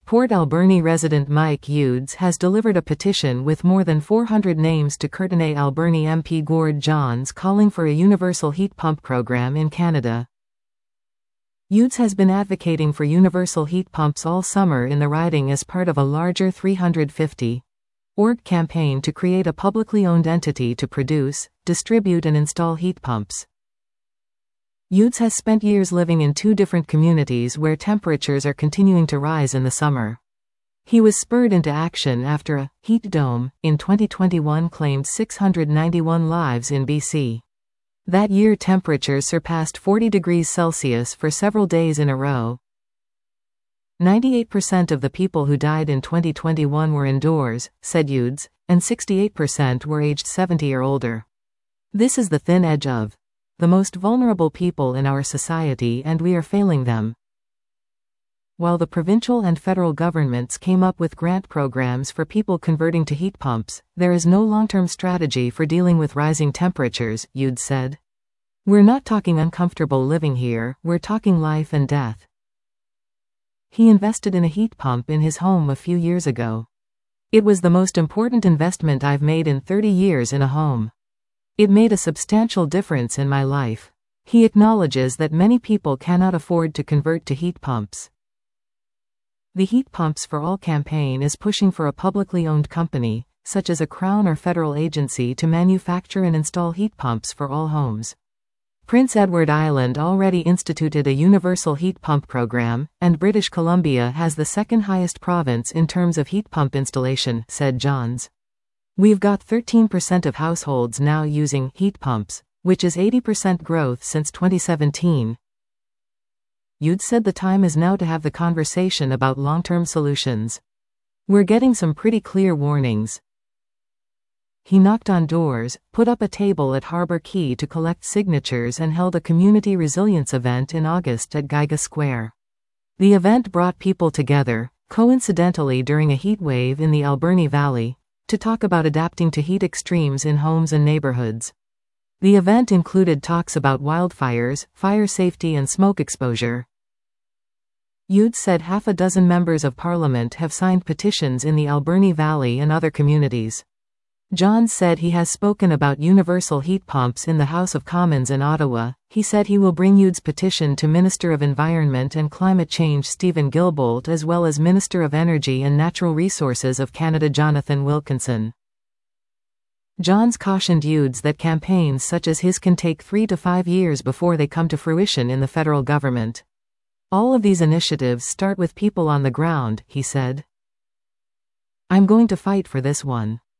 Port Alberni resident Mike Hughes has delivered a petition with more than 400 names to Courtenay Alberni MP Gord Johns calling for a universal heat pump program in Canada. Hughes has been advocating for universal heat pumps all summer in the riding as part of a larger 350-org campaign to create a publicly owned entity to produce, distribute and install heat pumps. Hughes has spent years living in two different communities where temperatures are continuing to rise in the summer. He was spurred into action after a heat dome in 2021 claimed 691 lives in BC. That year temperatures surpassed 40 degrees Celsius for several days in a row. 98% of the people who died in 2021 were indoors, said Hughes, and 68% were aged 70 or older. This is the thin edge of the most vulnerable people in our society, and we are failing them. While the provincial and federal governments came up with grant programs for people converting to heat pumps, there is no long-term strategy for dealing with rising temperatures, Hughes said. We're not talking uncomfortable living here, we're talking life and death. He invested in a heat pump in his home a few years ago. It was the most important investment I've made in 30 years in a home. It made a substantial difference in my life. He acknowledges that many people cannot afford to convert to heat pumps. The Heat Pumps for All campaign is pushing for a publicly owned company, such as a Crown or federal agency, to manufacture and install heat pumps for all homes. Prince Edward Island already instituted a universal heat pump program, and British Columbia has the second highest province in terms of heat pump installation, said Johns. We've got 13% of households now using heat pumps, which is 80% growth since 2017. Hughes said the time is now to have the conversation about long-term solutions. We're getting some pretty clear warnings. He knocked on doors, put up a table at Harbour Quay to collect signatures, and held a community resilience event in August at Geiga Square. The event brought people together, coincidentally during a heat wave in the Alberni Valley, to talk about adapting to heat extremes in homes and neighborhoods. The event included talks about wildfires, fire safety and smoke exposure. Hughes said half a dozen members of parliament have signed petitions in the Alberni Valley and other communities. Johns said he has spoken about universal heat pumps in the House of Commons in Ottawa. He said he will bring Hughes' petition to Minister of Environment and Climate Change Stephen Guilbeault as well as Minister of Energy and Natural Resources of Canada Jonathan Wilkinson. Johns cautioned Hughes that campaigns such as his can take 3 to 5 years before they come to fruition in the federal government. All of these initiatives start with people on the ground, he said. I'm going to fight for this one.